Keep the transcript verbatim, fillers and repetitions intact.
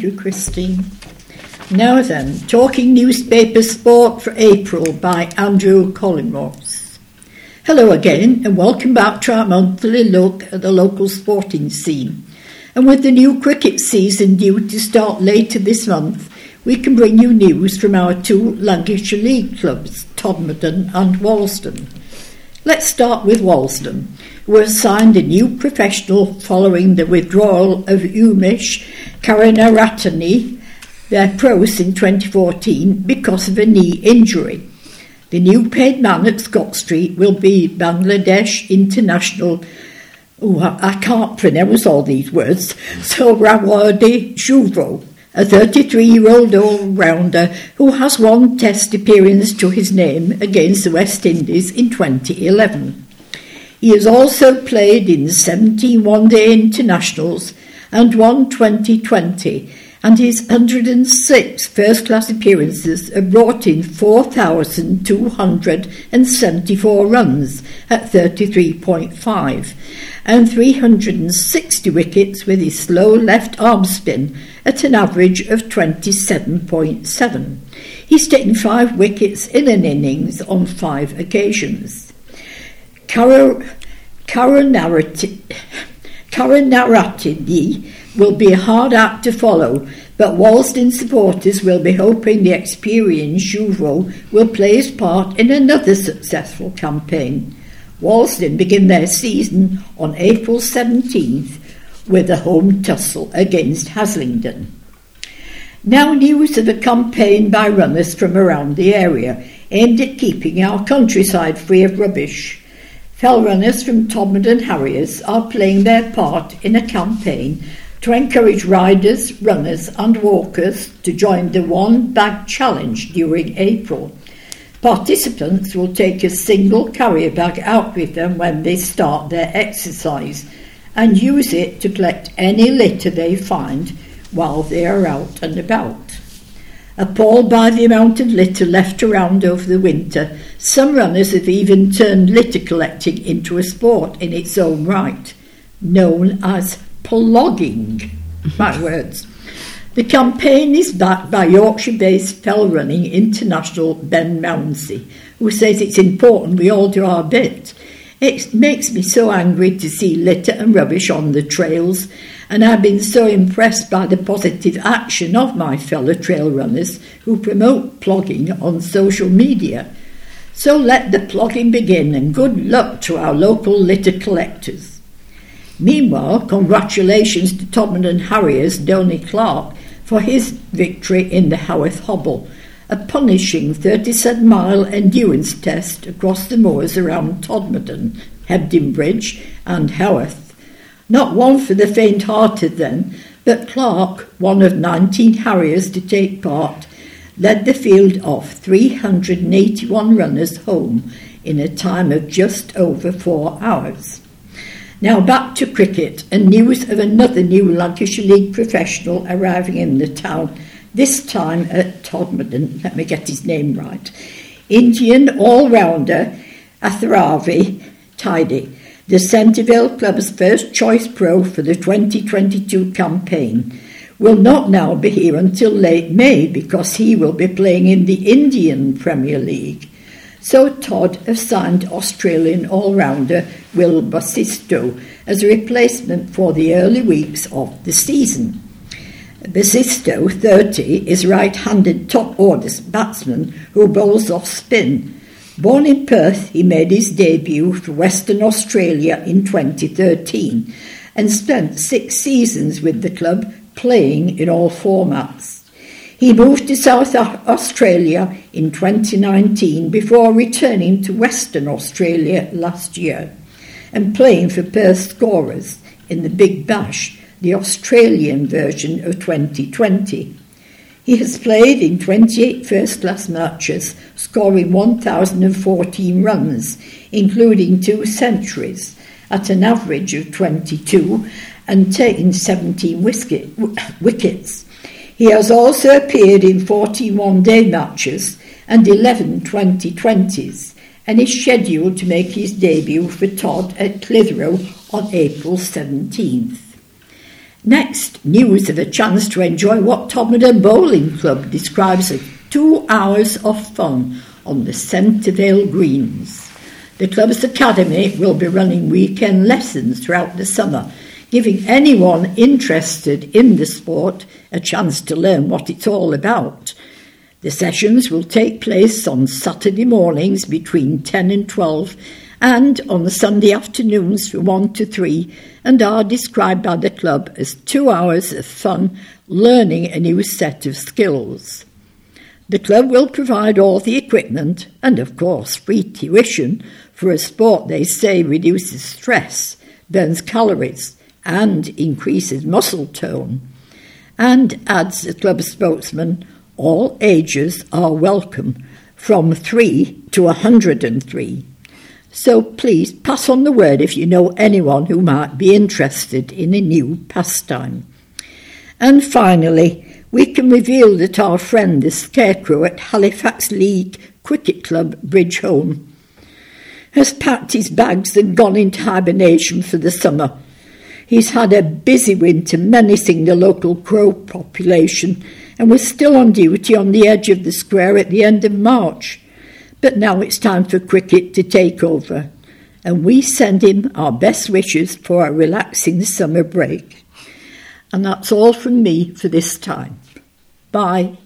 you, Christine. Now then, talking newspaper sport for April by Andrew Collingworth. Hello again, and welcome back to our monthly look at the local sporting scene. And with the new cricket season due to start later this month, we can bring you news from our two Lancashire League clubs, Todmorden and Walsden. Let's start with Walsden, who has signed a new professional following the withdrawal of Umesh Karunaratne, their pros in twenty fourteen, because of a knee injury. The new paid man at Scott Street will be Bangladesh international, oh, I can't pronounce all these words, Sohrawardy Shuvro, a thirty-three-year-old all-rounder who has one test appearance to his name against the West Indies in twenty eleven. He has also played in seventeen one-day internationals and one twenty twenty, and his one hundred six first-class appearances have brought in four thousand two hundred seventy-four runs at thirty-three point five and three hundred sixty wickets with his slow left arm spin at an average of twenty-seven point seven. He's taken five wickets in an innings on five occasions. Karunaratne will be a hard act to follow, but Walsden supporters will be hoping the experienced Shuvro will play his part in another successful campaign. Walsden begin their season on April seventeenth with a home tussle against Haslingden. Now news of a campaign by runners from around the area aimed at keeping our countryside free of rubbish. Fell runners from Todmorden Harriers are playing their part in a campaign to encourage riders, runners and walkers to join the One Bag Challenge during April. Participants will take a single carrier bag out with them when they start their exercise and use it to collect any litter they find while they are out and about. Appalled by the amount of litter left around over the winter, some runners have even turned litter collecting into a sport in its own right, known as plogging. My words. The campaign is backed by Yorkshire-based fell running international Ben Mounsey, who says it's important we all do our bit. It makes me so angry to see litter and rubbish on the trails, and I've been so impressed by the positive action of my fellow trail runners who promote plogging on social media. So let the plogging begin, and good luck to our local litter collectors. Meanwhile, congratulations to Todmorden Harriers' Donny Clark for his victory in the Haworth Hobble, a punishing thirty-seven mile endurance test across the moors around Todmorden, Hebden Bridge and Haworth. Not one for the faint-hearted then, but Clark, one of nineteen Harriers to take part, led the field of three hundred eighty-one runners home in a time of just over four hours. Now back to cricket, and news of another new Lancashire League professional arriving in the town, this time at Todmorden. Let me get his name right. Indian all-rounder Atharavi Tidy, the Centreville club's first choice pro for the twenty twenty-two campaign, will not now be here until late May because he will be playing in the Indian Premier League. So Todd have signed Australian all-rounder Will Basisto as a replacement for the early weeks of the season. Basisto, thirty, is right-handed top-order batsman who bowls off spin. Born in Perth, he made his debut for Western Australia in twenty thirteen and spent six seasons with the club playing in all formats. He moved to South Australia in twenty nineteen before returning to Western Australia last year and playing for Perth Scorers in the Big Bash, the Australian version of twenty twenty. He has played in twenty-eight first-class matches, scoring one thousand fourteen runs, including two centuries, at an average of twenty-two, and taken seventeen wicket, wickets. He has also appeared in fourteen one-day matches and eleven twenty twenties, and is scheduled to make his debut for Todd at Clitheroe on April seventeenth. Next, news of a chance to enjoy what Todmorden Bowling Club describes as two hours of fun on the Centerville Greens. The club's academy will be running weekend lessons throughout the summer, giving anyone interested in the sport a chance to learn what it's all about. The sessions will take place on Saturday mornings between ten and twelve and on the Sunday afternoons from one to three, and are described by the club as two hours of fun learning a new set of skills. The club will provide all the equipment and, of course, free tuition for a sport they say reduces stress, burns calories and increases muscle tone. And, adds the club spokesman, all ages are welcome, from three to one hundred and three. So please pass on the word if you know anyone who might be interested in a new pastime. And finally, we can reveal that our friend the Scarecrow at Halifax League Cricket Club, Bridgeholme, has packed his bags and gone into hibernation for the summer. He's had a busy winter menacing the local crow population and was still on duty on the edge of the square at the end of March. But now it's time for cricket to take over, and we send him our best wishes for a relaxing summer break. And that's all from me for this time. Bye.